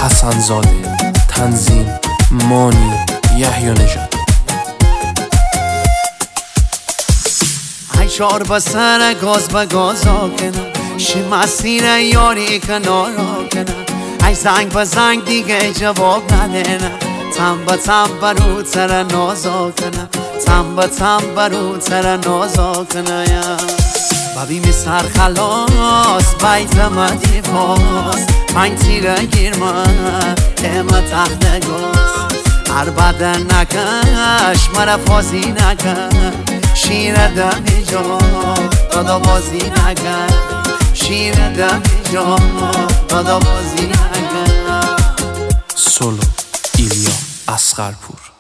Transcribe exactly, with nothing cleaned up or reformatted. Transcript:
حسنزاده، تنظیم مانی یحیی نژاد. ای شار بسر گاز با گازا کنم، شی مسیر یاری کنارا کنم. ای زنگ با زنگ دیگه جواب ندنم، تم با تم برو تر نازا کنم، تم با تم برو تر نازا کنم. ببین سر خلاص بیت مدی باز، من تیره گیرمن اما تحت گاز. هر بدن نکش مرا فازی نکن، شیر دمی جا دادا بازی نکن، شیر دمی جا دادا بازی نکن. سولو ایلیا اصغرپور.